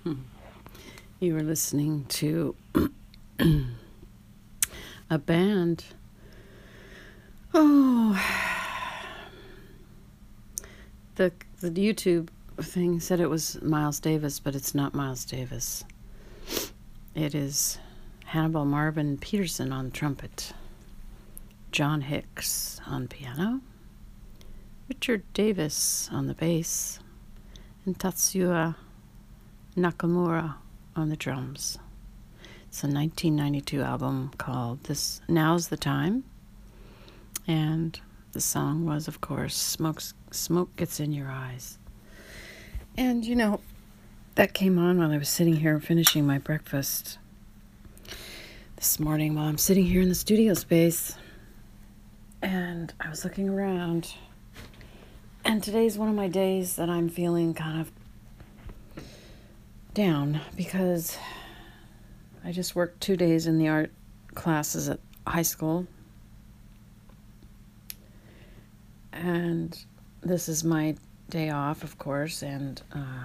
You were listening to a band. Oh, the YouTube thing said it was Miles Davis, but it's not Miles Davis. It is Hannibal Marvin Peterson on trumpet, John Hicks on piano, Richard Davis on the bass, and Tatsuya Nakamura on the drums. It's a 1992 album called Now's the Time. And the song was, of course, Smoke Gets in Your Eyes. And, that came on while I was sitting here finishing my breakfast this morning while I'm sitting here in the studio space. And I was looking around. And today's one of my days that I'm feeling kind of down because I just worked 2 days in the art classes at high school. And this is my day off, of course, and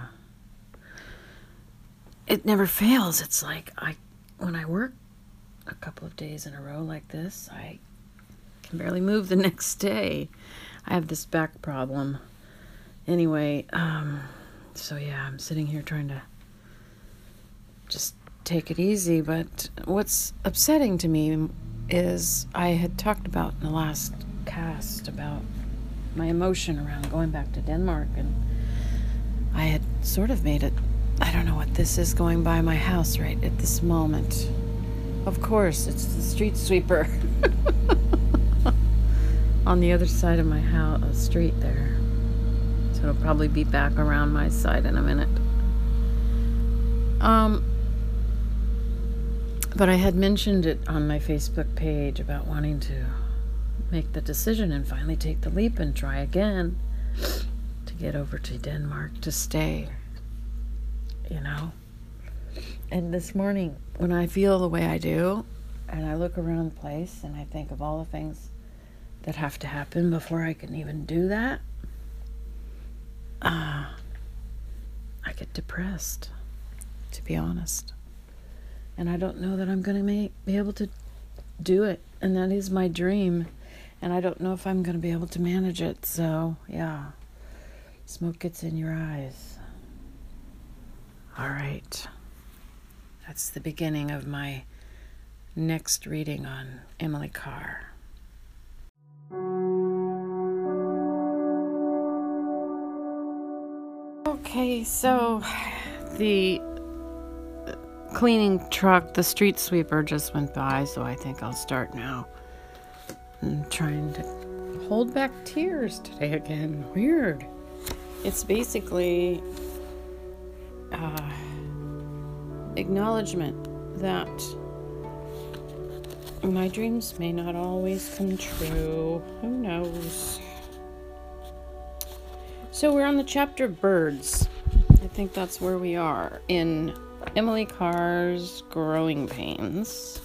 it never fails. It's like when I work a couple of days in a row like this, I can barely move the next day. I have this back problem. Anyway, so yeah, I'm sitting here trying to just take it easy, but what's upsetting to me is I had talked about in the last cast about my emotion around going back to Denmark, and I had sort of made it, I don't know what this is going by my house right at this moment. Of course, it's the street sweeper on the other side of my house, street there. So it'll probably be back around my side in a minute. But I had mentioned it on my Facebook page about wanting to make the decision and finally take the leap and try again to get over to Denmark to stay, And this morning, when I feel the way I do, and I look around the place and I think of all the things that have to happen before I can even do that, I get depressed, to be honest. And I don't know that I'm going to be able to do it. And that is my dream. And I don't know if I'm going to be able to manage it. So, yeah. Smoke gets in your eyes. All right. That's the beginning of my next reading on Emily Carr. Okay, so the cleaning truck, the street sweeper just went by, so I think I'll start now. I'm trying to hold back tears today again. Weird. It's basically acknowledgement that my dreams may not always come true. Who knows? So we're on the chapter Birds. I think that's where we are in Emily Carr's Growing Pains.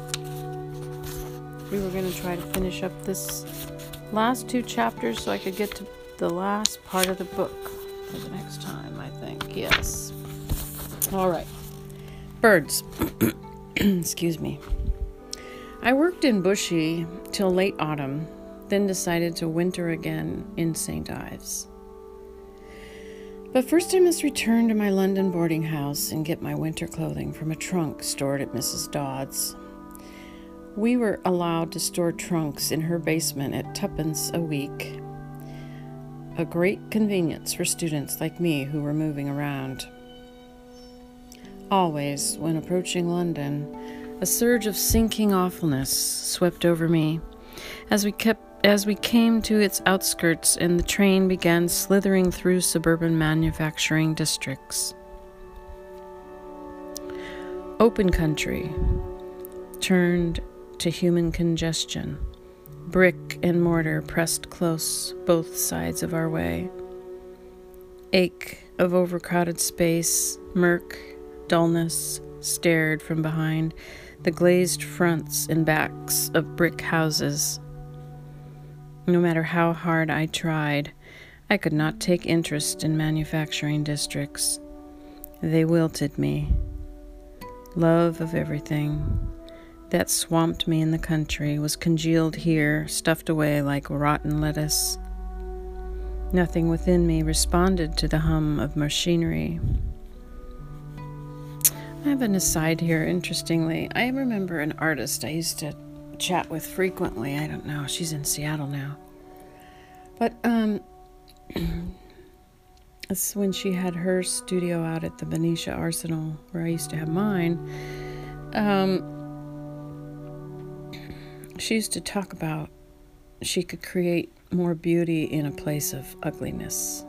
We were going to try to finish up this last 2 chapters so I could get to the last part of the book for the next time, I think. Yes. All right. Birds. Excuse me. I worked in Bushy till late autumn, then decided to winter again in St. Ives. But first I must return to my London boarding house and get my winter clothing from a trunk stored at Mrs. Dodd's. We were allowed to store trunks in her basement at 2d a week, a great convenience for students like me who were moving around. Always, when approaching London, a surge of sinking awfulness swept over me as we came to its outskirts and the train began slithering through suburban manufacturing districts. Open country turned to human congestion. Brick and mortar pressed close both sides of our way. Ache of overcrowded space, murk, dullness stared from behind the glazed fronts and backs of brick houses. No matter how hard I tried, I could not take interest in manufacturing districts. They wilted me. Love of everything that swamped me in the country was congealed here, stuffed away like rotten lettuce. Nothing within me responded to the hum of machinery. I have an aside here, interestingly. I remember an artist I used to chat with frequently. I don't know, she's in Seattle now. But it's when she had her studio out at the Benicia Arsenal, where I used to have mine. She used to talk about she could create more beauty in a place of ugliness.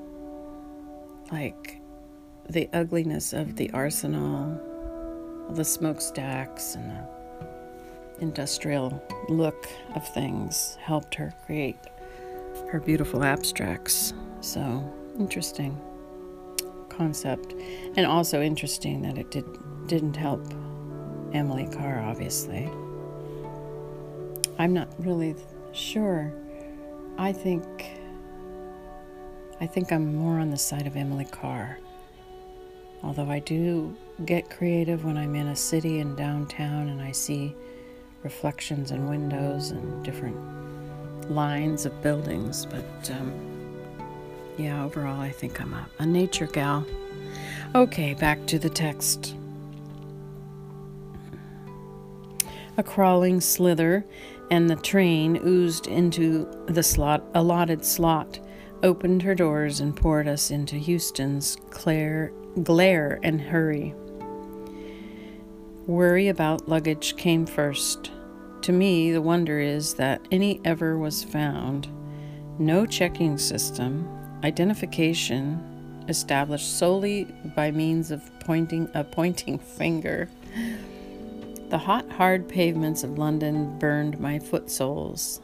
Like the ugliness of the arsenal, the smokestacks, and the industrial look of things helped her create her beautiful abstracts. So, interesting concept. And also interesting that it didn't help Emily Carr, obviously. I'm not really sure. I think I'm more on the side of Emily Carr. Although I do get creative when I'm in a city and downtown and I see reflections in windows and different lines of buildings. But yeah, overall I think I'm a nature gal. Okay, back to the text. A crawling slither, and the train oozed into the allotted slot, opened her doors and poured us into Houston's glare and hurry. Worry about luggage came first. To me, the wonder is that any ever was found. No checking system, identification established solely by means of a pointing finger. The hot, hard pavements of London burned my foot soles.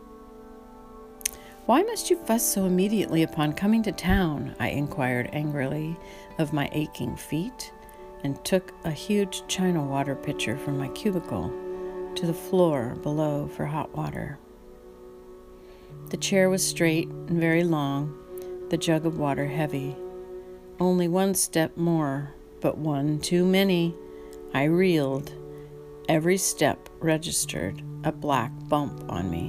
"Why must you fuss so immediately upon coming to town?" I inquired angrily of my aching feet, and took a huge china water pitcher from my cubicle to the floor below for hot water. The chair was straight and very long, the jug of water heavy. Only one step more, but one too many. I reeled. Every step registered a black bump on me.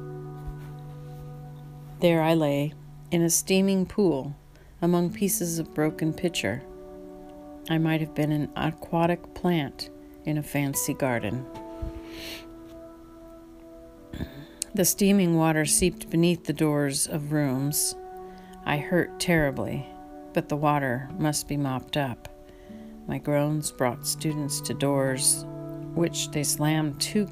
There I lay, in a steaming pool, among pieces of broken pitcher. I might have been an aquatic plant in a fancy garden. The steaming water seeped beneath the doors of rooms. I hurt terribly, but the water must be mopped up. My groans brought students to doors which they slammed too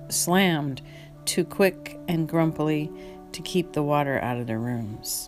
quick and grumpily to keep the water out of their rooms.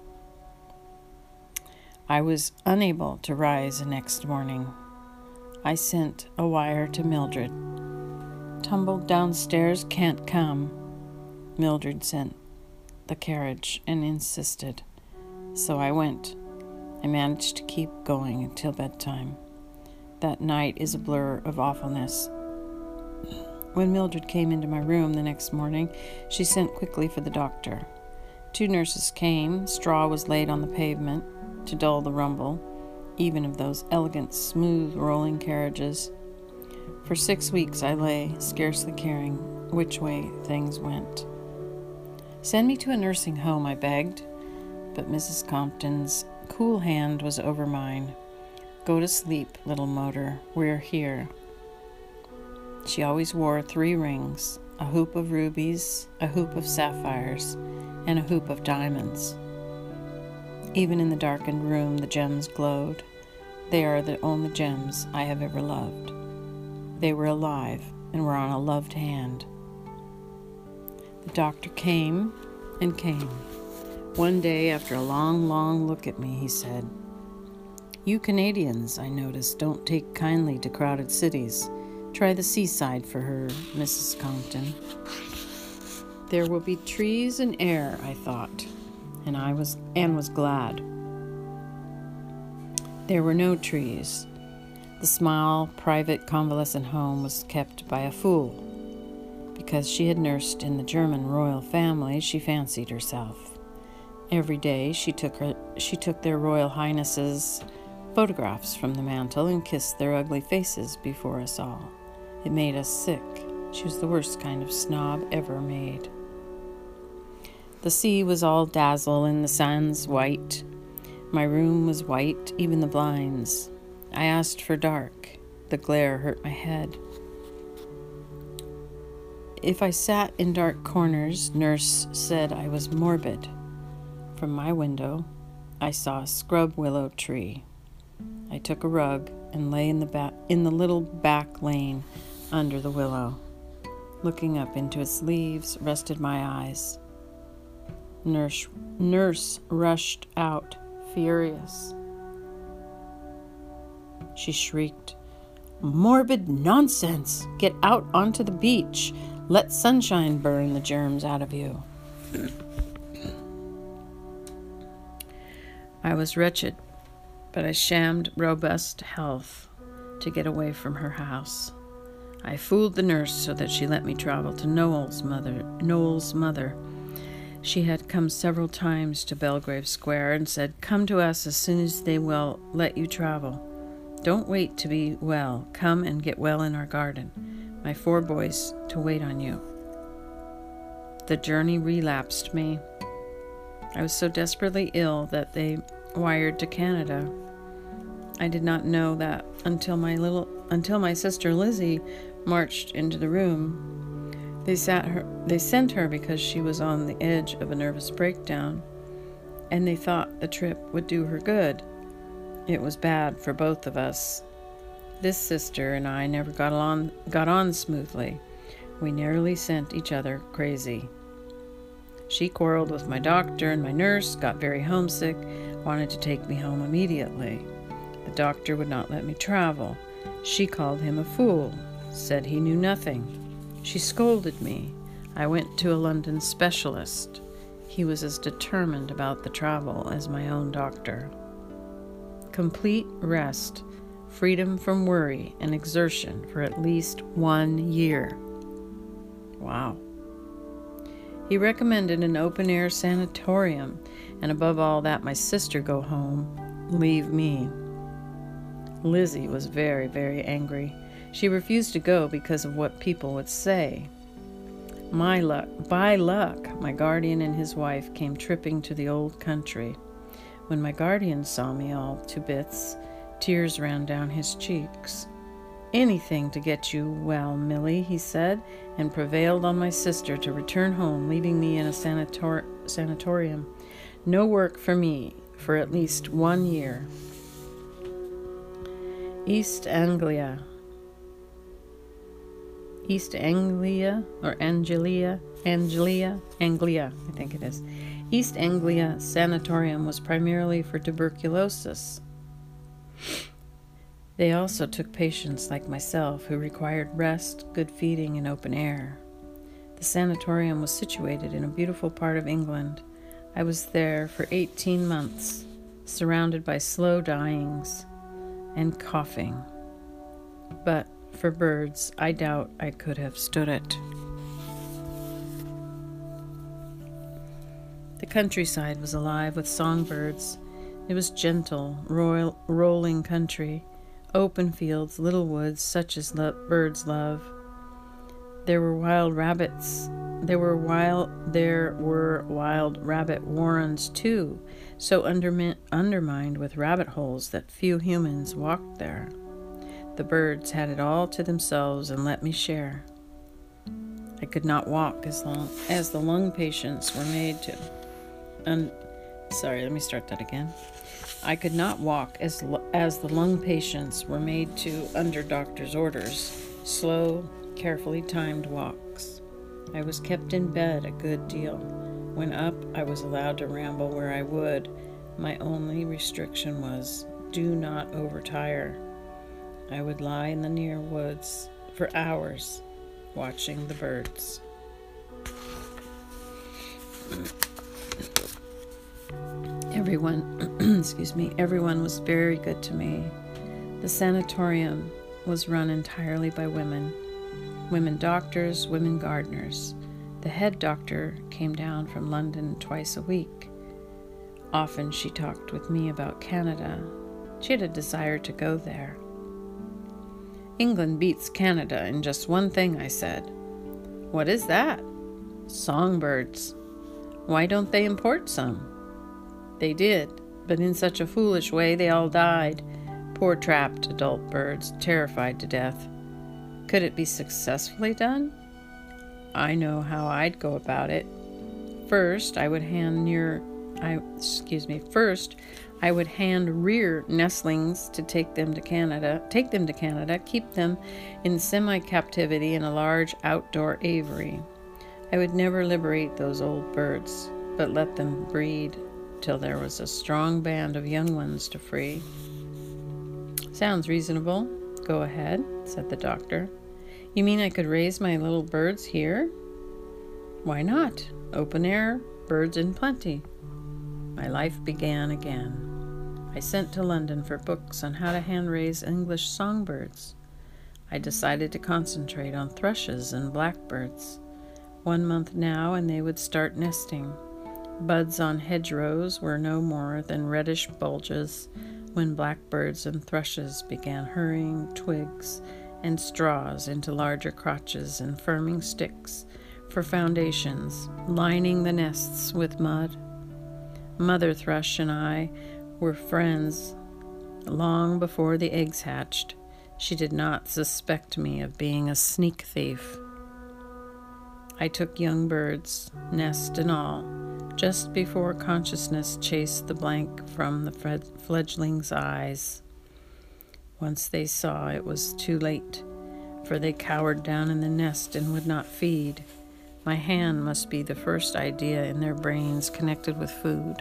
I was unable to rise the next morning. I sent a wire to Mildred. "Tumbled downstairs, can't come." Mildred sent the carriage and insisted. So I went. I managed to keep going until bedtime. That night is a blur of awfulness. When Mildred came into my room the next morning, she sent quickly for the doctor. 2 nurses came. Straw was laid on the pavement to dull the rumble, even of those elegant, smooth, rolling carriages. For 6 weeks I lay, scarcely caring which way things went. "Send me to a nursing home," I begged, but Mrs. Compton's cool hand was over mine. "Go to sleep, little motor. We're here." She always wore 3 rings, a hoop of rubies, a hoop of sapphires, and a hoop of diamonds. Even in the darkened room, the gems glowed. They are the only gems I have ever loved. They were alive and were on a loved hand. The doctor came and came. One day, after a long, long look at me, he said, "You Canadians, I notice, don't take kindly to crowded cities. Try the seaside for her, Mrs. Compton." There will be trees and air, I thought, and was glad. There were no trees. The small, private convalescent home was kept by a fool. Because she had nursed in the German royal family, she fancied herself. Every day she took their royal highnesses photographs from the mantel and kissed their ugly faces before us all. It made us sick. She was the worst kind of snob ever made. The sea was all dazzle and the sands white. My room was white, even the blinds. I asked for dark. The glare hurt my head. If I sat in dark corners, Nurse said I was morbid. From my window, I saw a scrub willow tree. I took a rug and lay in the little back lane under the willow. Looking up into its leaves rested my eyes. Nurse rushed out, furious. She shrieked, "Morbid nonsense! Get out onto the beach. Let sunshine burn the germs out of you." I was wretched, but I shammed robust health to get away from her house. I fooled the nurse so that she let me travel to Noel's mother. She had come several times to Belgrave Square and said, "Come to us as soon as they will let you travel. Don't wait to be well. Come and get well in our garden. My 4 boys to wait on you." The journey relapsed me. I was so desperately ill that they wired to Canada. I did not know that until my sister Lizzie marched into the room. They sent her because she was on the edge of a nervous breakdown, and they thought the trip would do her good. It was bad for both of us. This sister and I never got on smoothly. We nearly sent each other crazy. She quarreled with my doctor, and my nurse got very homesick, wanted to take me home immediately. The doctor would not let me travel. She called him a fool, said he knew nothing. She scolded me. I went to a London specialist. He was as determined about the travel as my own doctor. Complete rest, freedom from worry and exertion for at least 1 year. Wow. He recommended an open-air sanatorium, and above all that my sister go home, leave me. Lizzie was very, very angry. She refused to go because of what people would say. By luck, my guardian and his wife came tripping to the old country. When my guardian saw me all to bits, tears ran down his cheeks. "Anything to get you well, Millie," he said, and prevailed on my sister to return home, leaving me in a sanatorium. No work for me for at least 1 year. East Anglia, I think it is. East Anglia Sanatorium was primarily for tuberculosis. They also took patients like myself who required rest, good feeding, and open air. The sanatorium was situated in a beautiful part of England. I was there for 18 months, surrounded by slow dyings and coughing. But for birds, I doubt I could have stood it. The countryside was alive with songbirds. It was gentle, rolling country, open fields, little woods, such as birds love. There were wild rabbits. There were wild rabbit warrens too, so undermined with rabbit holes that few humans walked there. The birds had it all to themselves and let me share. I could not walk as long as the lung patients were made to. I could not walk as the lung patients were made to under doctor's orders. Slow, carefully timed walks. I was kept in bed a good deal. When up, I was allowed to ramble where I would. My only restriction was, do not overtire. I would lie in the near woods for hours, watching the birds. Everyone was very good to me. The sanatorium was run entirely by women doctors, women gardeners. The head doctor came down from London twice a week. Often she talked with me about Canada. She had a desire to go there. "England beats Canada in just one thing," I said. "What is that?" "Songbirds. Why don't they import some?" "They did, but in such a foolish way they all died. Poor trapped adult birds, terrified to death. Could it be successfully done? I know how I'd go about it. First, I would hand rear nestlings to take them to Canada, keep them in semi-captivity in a large outdoor aviary. I would never liberate those old birds, but let them breed till there was a strong band of young ones to free." "Sounds reasonable. Go ahead," said the doctor. "You mean I could raise my little birds here?" "Why not? Open air, birds in plenty." My life began again. I sent to London for books on how to hand-raise English songbirds. I decided to concentrate on thrushes and blackbirds. 1 month now and they would start nesting. Buds on hedgerows were no more than reddish bulges when blackbirds and thrushes began hurrying twigs and straws into larger crotches and firming sticks for foundations, lining the nests with mud. Mother thrush and I were friends long before the eggs hatched. She did not suspect me of being a sneak thief. I took young birds, nest and all, just before consciousness chased the blank from the fledglings' eyes. Once they saw, it was too late, for they cowered down in the nest and would not feed. My hand must be the first idea in their brains connected with food.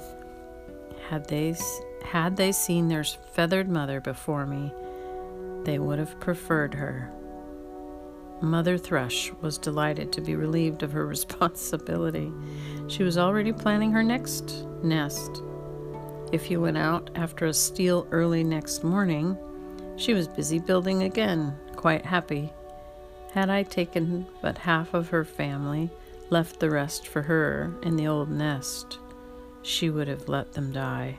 Had they seen their feathered mother before me, they would have preferred her. Mother Thrush was delighted to be relieved of her responsibility. She was already planning her next nest. If you went out after a steal early next morning, she was busy building again, quite happy. Had I taken but half of her family, left the rest for her in the old nest, she would have let them die.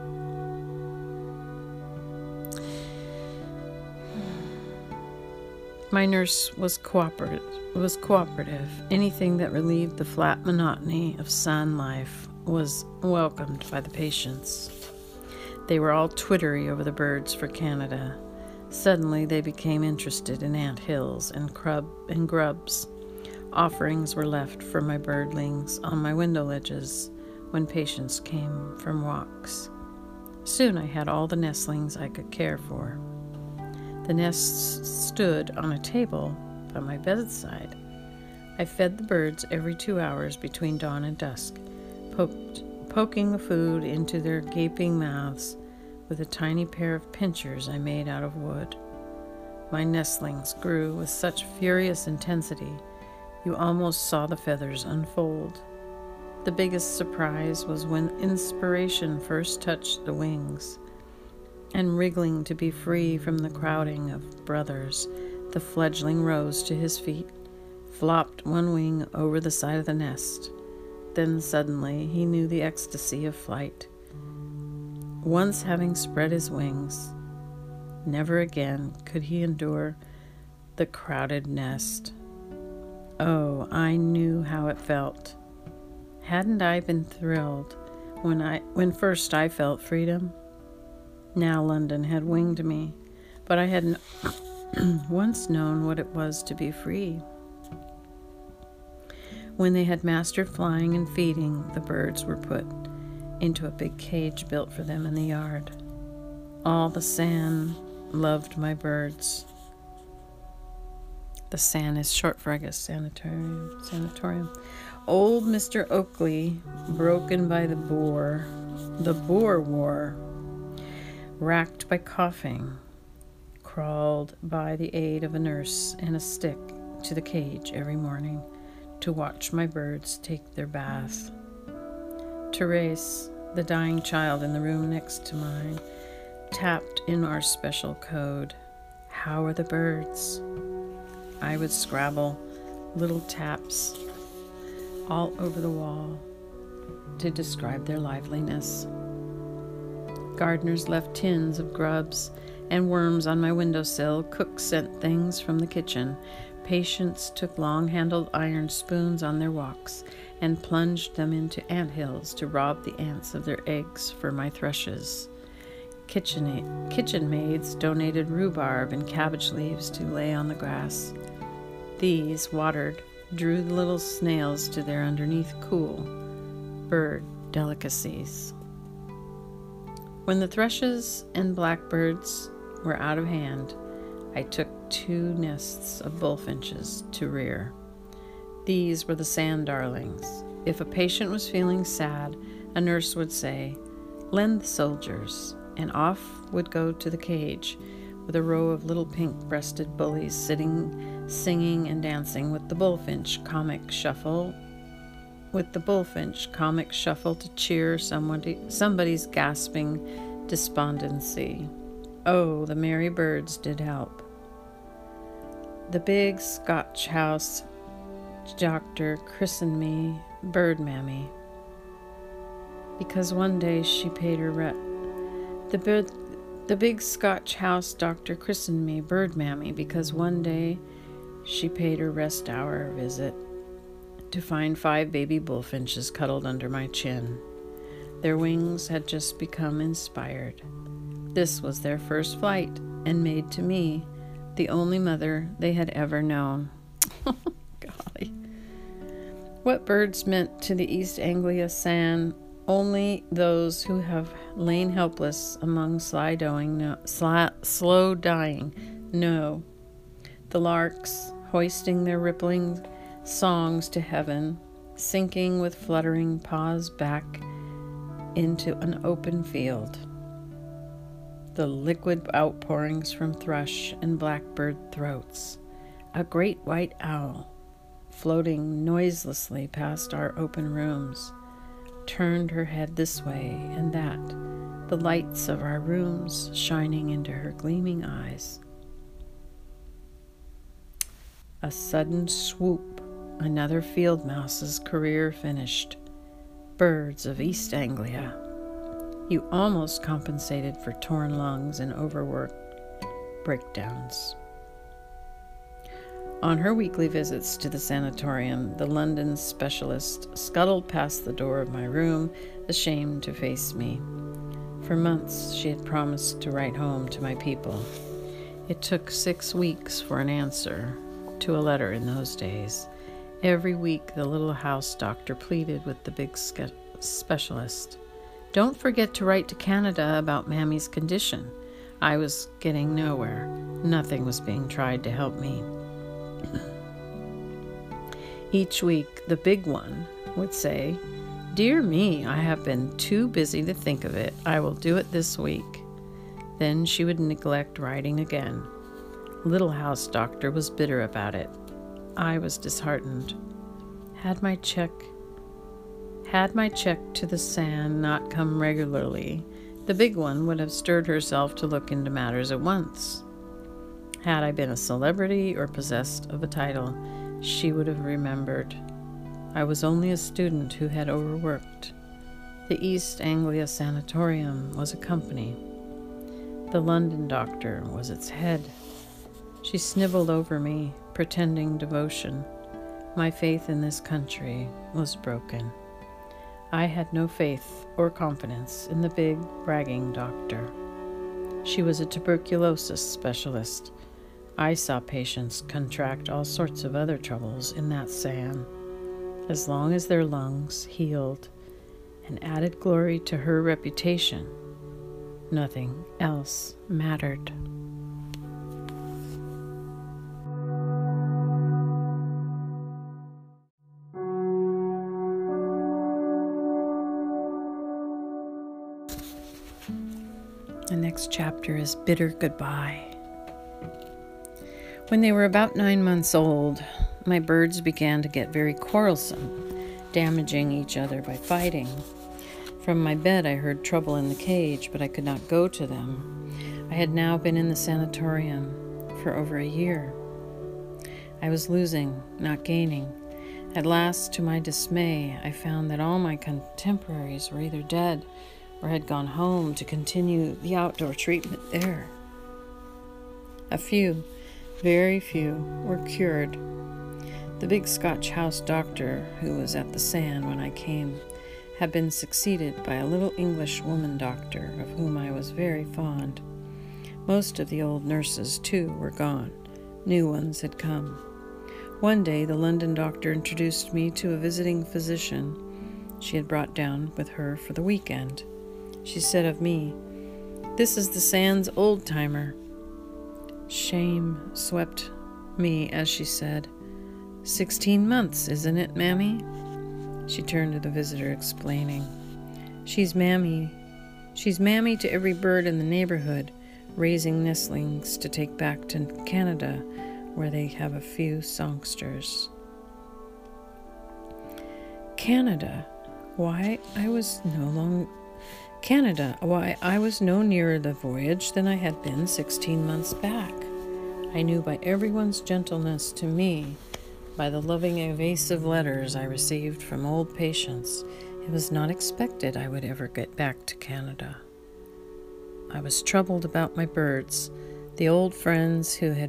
My nurse was cooperative. Anything that relieved the flat monotony of San life was welcomed by the patients. They were all twittery over the birds for Canada. Suddenly they became interested in ant hills and grubs. Offerings were left for my birdlings on my window ledges when patients came from walks. Soon I had all the nestlings I could care for. The nests stood on a table by my bedside. I fed the birds every 2 hours between dawn and dusk, poking the food into their gaping mouths with a tiny pair of pincers I made out of wood. My nestlings grew with such furious intensity, you almost saw the feathers unfold. The biggest surprise was when inspiration first touched the wings. And wriggling to be free from the crowding of brothers, the fledgling rose to his feet, flopped one wing over the side of the nest. Then suddenly he knew the ecstasy of flight. Once having spread his wings, never again could he endure the crowded nest. Oh, I knew how it felt. Hadn't I been thrilled when first I felt freedom? Now London had winged me, but I had once known what it was to be free. When they had mastered flying and feeding, the birds were put into a big cage built for them in the yard. All the San loved my birds. The San is short for, I guess, sanatorium. Old Mr. Oakley, broken by the Boer War, racked by coughing, crawled by the aid of a nurse and a stick to the cage every morning to watch my birds take their bath. Therese, the dying child in the room next to mine, tapped in our special code. "How are the birds?" I would scrabble little taps all over the wall to describe their liveliness. Gardeners left tins of grubs and worms on my windowsill. Cooks sent things from the kitchen. Patients took long-handled iron spoons on their walks and plunged them into anthills to rob the ants of their eggs for my thrushes. Kitchen maids donated rhubarb and cabbage leaves to lay on the grass. These, watered, drew the little snails to their underneath cool bird delicacies. When the thrushes and blackbirds were out of hand, I took 2 nests of bullfinches to rear. These were the sand darlings. If a patient was feeling sad, a nurse would say, "Lend the soldiers," and off would go to the cage with a row of little pink-breasted bullies singing and dancing with the bullfinch comic shuffle to cheer somebody's gasping despondency. Oh, the merry birds did help. The big Scotch house doctor christened me Bird Mammy because one day she paid her The big Scotch house doctor christened me Bird Mammy because one day she paid her rest hour visit to find 5 baby bullfinches cuddled under my chin. Their wings had just become inspired. This was their first flight, and made to me the only mother they had ever known. Golly. What birds meant to the East Anglia sand, only those who have lain helpless among slow dying know. The larks, hoisting their rippling songs to heaven, sinking with fluttering paws back into an open field. The liquid outpourings from thrush and blackbird throats. A great white owl, floating noiselessly past our open rooms, turned her head this way and that, the lights of our rooms shining into her gleaming eyes. A sudden swoop, another field mouse's career finished. Birds of East Anglia. You almost compensated for torn lungs and overworked breakdowns. On her weekly visits to the sanatorium, the London specialist scuttled past the door of my room, ashamed to face me. For months, she had promised to write home to my people. It took 6 weeks for an answer to a letter in those days. Every week, the little house doctor pleaded with the big specialist. Don't forget to write to Canada about Mammy's condition. I was getting nowhere. Nothing was being tried to help me. Each week, the big one would say, "Dear me, I have been too busy to think of it. I will do it this week." Then she would neglect writing again. Little house doctor was bitter about it. I was disheartened. Had my check to the sand not come regularly, the big one would have stirred herself to look into matters at once. Had I been a celebrity or possessed of a title, she would have remembered. I was only a student who had overworked. The East Anglia Sanatorium was a company. The London doctor was its head. She snibbled over me, pretending devotion. My faith in this country was broken. I had no faith or confidence in the big, bragging doctor. She was a tuberculosis specialist. I saw patients contract all sorts of other troubles in that sand. As long as their lungs healed and added glory to her reputation, nothing else mattered. The next chapter is Bitter Goodbye. When they were about 9 months old, my birds began to get very quarrelsome, damaging each other by fighting. From my bed I heard trouble in the cage, but I could not go to them. I had now been in the sanatorium for over a year. I was losing, not gaining. At last, to my dismay, I found that all my contemporaries were either dead or had gone home to continue the outdoor treatment there. A few, very few, were cured. The big Scotch house doctor, who was at the Sand when I came, had been succeeded by a little English woman doctor of whom I was very fond. Most of the old nurses, too, were gone. New ones had come. One day the London doctor introduced me to a visiting physician she had brought down with her for the weekend. She said of me, "This is the Sands old-timer." Shame swept me as she said, 16 months, isn't it, Mammy?" She turned to the visitor, explaining, She's Mammy to every bird in the neighborhood, raising nestlings to take back to Canada, where they have a few songsters." Canada, why I was no nearer the voyage than I had been 16 months back. I knew by everyone's gentleness to me, by the loving evasive letters I received from old patients, it was not expected I would ever get back to Canada. I was troubled about my birds, the old friends who had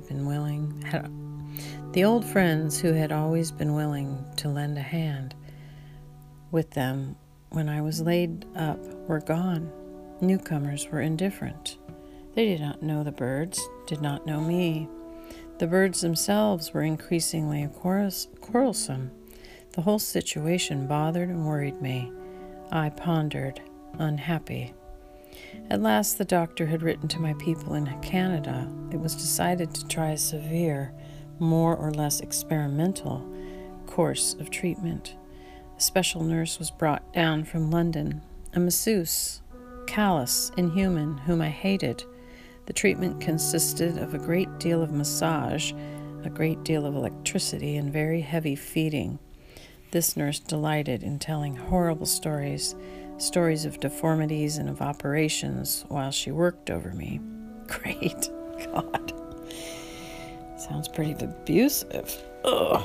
always been willing to lend a hand with them when I was laid up were gone. Newcomers were indifferent. They did not know the birds, did not know me. The birds themselves were increasingly quarrelsome. The whole situation bothered and worried me. I pondered, unhappy. At last the doctor had written to my people in Canada. It was decided to try a severe, more or less experimental course of treatment. A special nurse was brought down from London, a masseuse, callous, inhuman, whom I hated. The treatment consisted of a great deal of massage, a great deal of electricity, and very heavy feeding. This nurse delighted in telling horrible stories of deformities and of operations while she worked over me. Great God. Sounds pretty abusive. Ugh.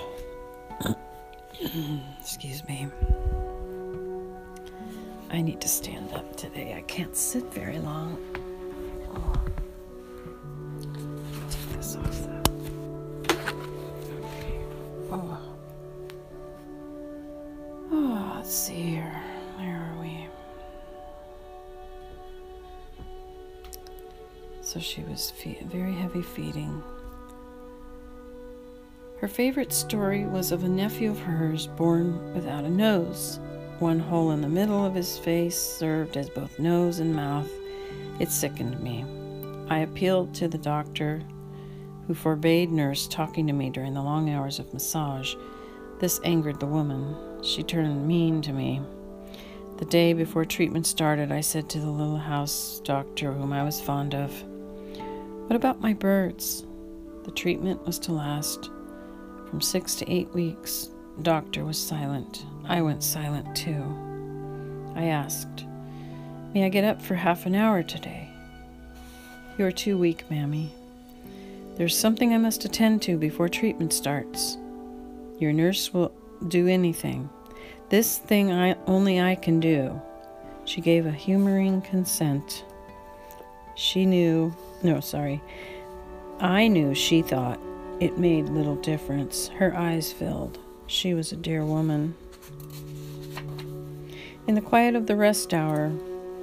Excuse me. I need to stand up today. I can't sit very long. Take this off though. Okay. Let's see here. Where are we? So she was very heavy feeding. Her favorite story was of a nephew of hers born without a nose. One hole in the middle of his face served as both nose and mouth. It sickened me. I appealed to the doctor, who forbade nurse talking to me during the long hours of massage. This angered the woman. She turned mean to me. The day before treatment started, I said to the little house doctor, whom I was fond of, "What about my birds?" The treatment was to last from 6 to 8 weeks. The doctor was silent. I went silent too. I asked, "May I get up for half an hour today?" "You are too weak, Mammy. There's something I must attend to before treatment starts. Your nurse will do anything. This thing only I can do." She gave a humoring consent. I knew she thought it made little difference. Her eyes filled. She was a dear woman. In the quiet of the rest hour,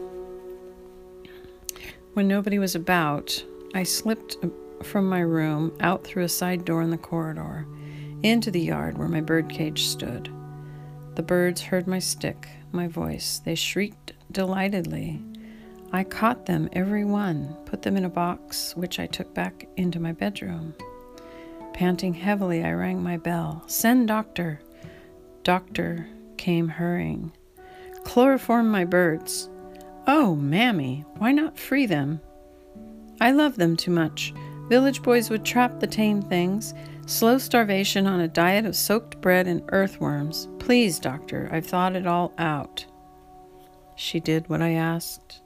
when nobody was about, I slipped from my room, out through a side door in the corridor, into the yard where my birdcage stood. The birds heard my stick, my voice. They shrieked delightedly. I caught them, every one, put them in a box, which I took back into my bedroom. Panting heavily, I rang my bell. "Send doctor." Doctor came hurrying. "Chloroform my birds." "Oh, Mammy, why not free them?" "I love them too much. Village boys would trap the tame things. Slow starvation on a diet of soaked bread and earthworms. Please, doctor, I've thought it all out." She did what I asked.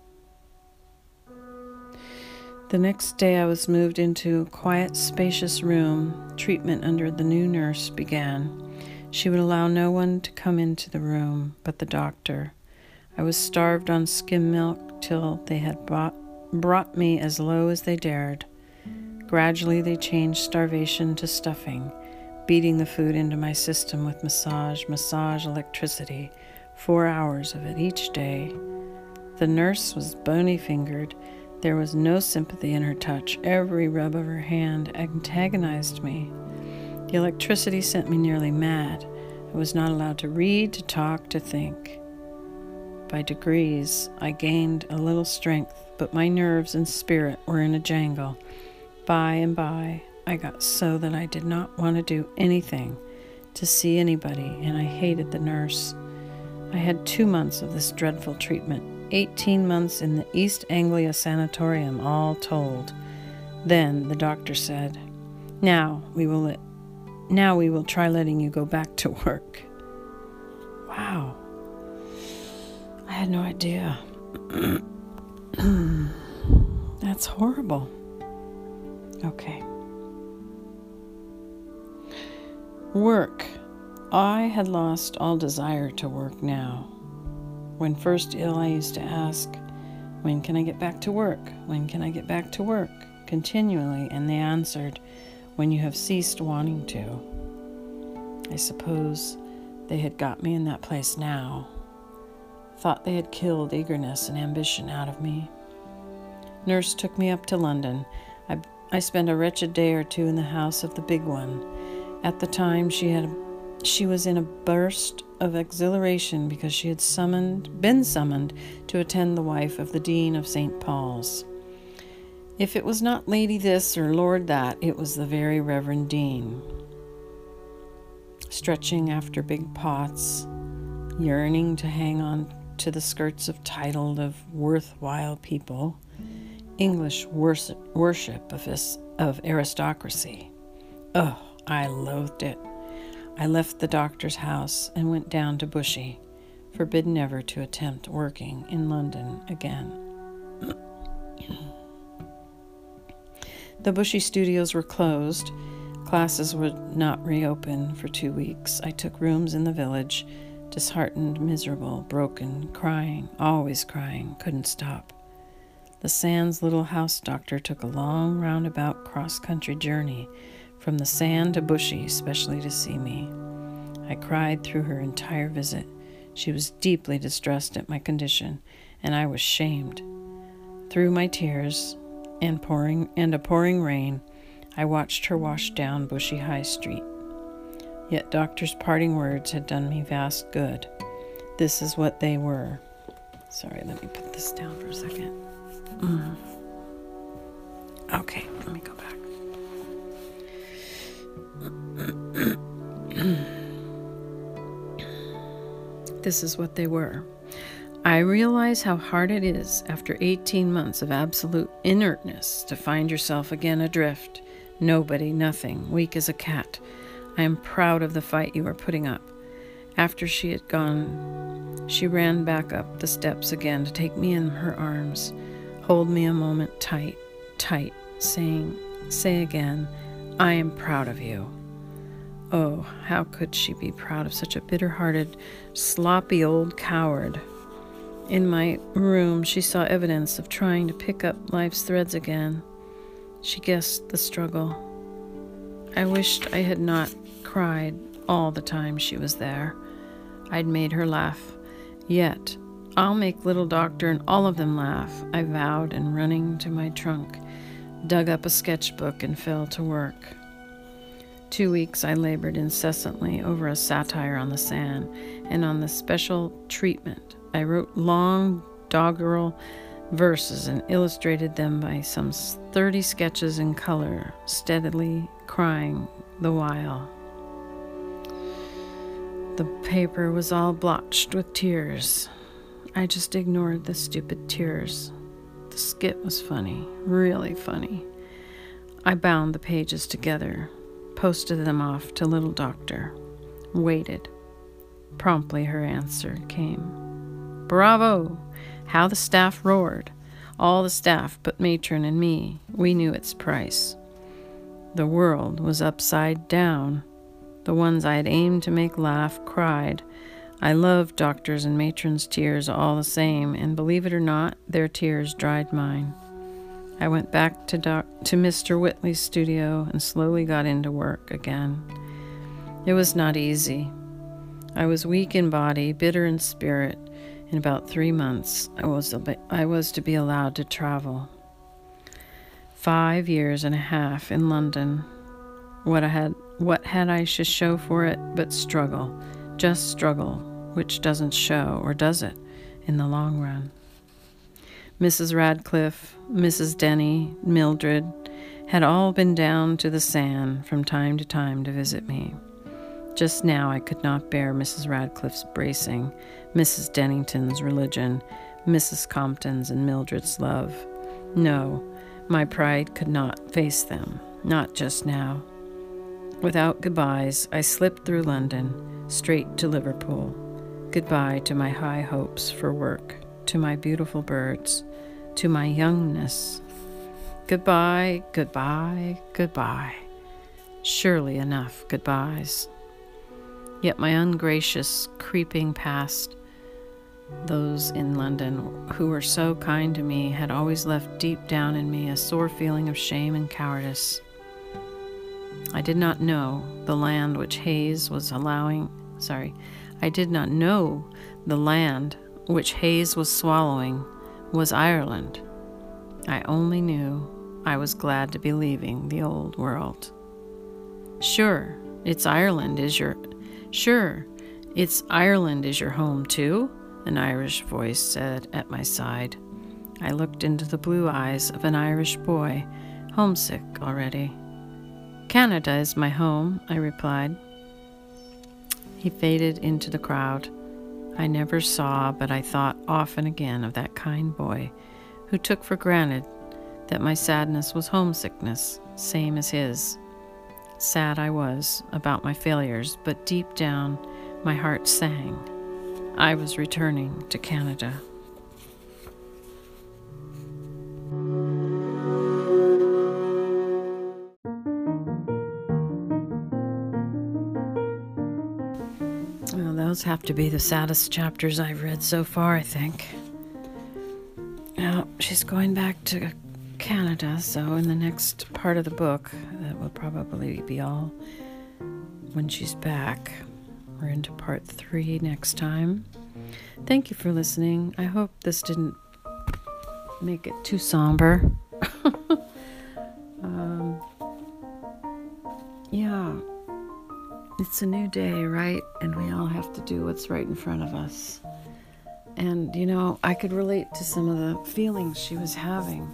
The next day I was moved into a quiet, spacious room. Treatment under the new nurse began. She would allow no one to come into the room but the doctor. I was starved on skim milk till they had brought me as low as they dared. Gradually they changed starvation to stuffing, beating the food into my system with massage electricity, 4 hours of it each day. The nurse was bony-fingered. There was no sympathy in her touch. Every rub of her hand antagonized me. The electricity sent me nearly mad. I was not allowed to read, to talk, to think. By degrees, I gained a little strength, but my nerves and spirit were in a jangle. By and by, I got so that I did not want to do anything, to see anybody, and I hated the nurse. I had 2 months of this dreadful treatment, 18 months in the East Anglia Sanatorium, all told. Then the doctor said, Now we will try letting you go back to work." Wow. I had no idea. That's horrible. Okay. Work. I had lost all desire to work now. When first ill, I used to ask, "When can I get back to work? When can I get back to work?" continually, and they answered, "When you have ceased wanting to." I suppose they had got me in that place now. Thought they had killed eagerness and ambition out of me. Nurse took me up to London. I spent a wretched day or two in the house of the big one. At the time, she was in a burst of exhilaration because she had been summoned to attend the wife of the Dean of St. Paul's. If it was not Lady this or Lord that, it was the very Reverend Dean. Stretching after big pots, yearning to hang on to the skirts of titled of worthwhile people, English worship of aristocracy. Oh, I loathed it. I left the doctor's house and went down to Bushey, forbidden ever to attempt working in London again. The Bushey studios were closed. Classes would not reopen for 2 weeks. I took rooms in the village, disheartened, miserable, broken, crying, always crying, couldn't stop. The Sands little house doctor took a long roundabout cross-country journey from the Sand to Bushey, especially to see me. I cried through her entire visit. She was deeply distressed at my condition, and I was shamed. Through my tears and a pouring rain, I watched her wash down Bushey High Street. Yet doctor's parting words had done me vast good. This is what they were. Sorry, let me put this down for a second. Okay, let me go back. This is what they were. I realize how hard it is after 18 months of absolute inertness to find yourself again adrift. Nobody, nothing, weak as a cat. I am proud of the fight you are putting up. After she had gone, she ran back up the steps again to take me in her arms, hold me a moment tight, say again, "I am proud of you." Oh, how could she be proud of such a bitter-hearted, sloppy old coward? In my room, she saw evidence of trying to pick up life's threads again. She guessed the struggle. I wished I had not cried all the time she was there. I'd made her laugh. Yet, I'll make little doctor and all of them laugh, I vowed, and running to my trunk, dug up a sketchbook and fell to work. 2 weeks I labored incessantly over a satire on the Sand and on the special treatment. I wrote long doggerel verses and illustrated them by some 30 sketches in color, steadily crying the while. The paper was all blotched with tears. I just ignored the stupid tears. The skit was funny, really funny. I bound the pages together, posted them off to little doctor, waited. Promptly her answer came. Bravo! How the staff roared. All the staff but matron and me. We knew its price. The world was upside down. The ones I had aimed to make laugh cried. I loved doctors' and matrons' tears all the same, and believe it or not, their tears dried mine. I went back to Mr. Whitley's studio and slowly got into work again. It was not easy. I was weak in body, bitter in spirit. In about 3 months, I was to be allowed to travel. 5 years and a half in London. What had I to show for it but struggle, just struggle, which doesn't show, or does it, in the long run? Mrs. Radcliffe, Mrs. Denny, Mildred had all been down to the sand from time to time to visit me. Just now I could not bear Mrs. Radcliffe's bracing, Mrs. Dennington's religion, Mrs. Compton's and Mildred's love. No, my pride could not face them, not just now. Without goodbyes, I slipped through London, straight to Liverpool. Goodbye to my high hopes for work, to my beautiful birds, to my youngness. Goodbye, goodbye, goodbye. Surely enough goodbyes. Yet my ungracious creeping past those in London who were so kind to me had always left deep down in me a sore feeling of shame and cowardice. I did not know the land which Hayes was swallowing was Ireland. I only knew I was glad to be leaving the old world. Sure, it's Ireland is your home too, an Irish voice said at my side. I looked into the blue eyes of an Irish boy, homesick already. Canada is my home, I replied. He faded into the crowd. I never saw, but I thought often again of that kind boy who took for granted that my sadness was homesickness, same as his. Sad I was about my failures, but deep down my heart sang. I was returning to Canada. Well, those have to be the saddest chapters I've read so far, I think. Now, she's going back to Canada, so in the next part of the book, that will probably be all when she's back. We're into part 3 next time. Thank you for listening. I hope this didn't make it too somber. Yeah, it's a new day, right? And we all have to do what's right in front of us. And, you know, I could relate to some of the feelings she was having.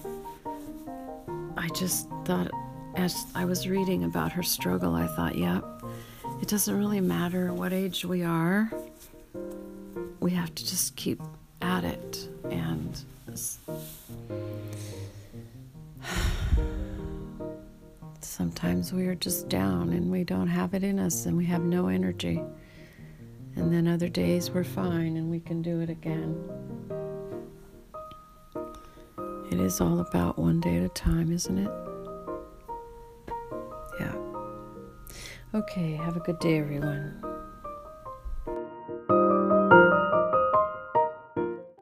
I just thought, as I was reading about her struggle, I thought, yeah, it doesn't really matter what age we are. We have to just keep at it. And sometimes we are just down and we don't have it in us and we have no energy. And then other days we're fine and we can do it again. It is all about one day at a time, isn't it? Yeah. Okay, have a good day, everyone.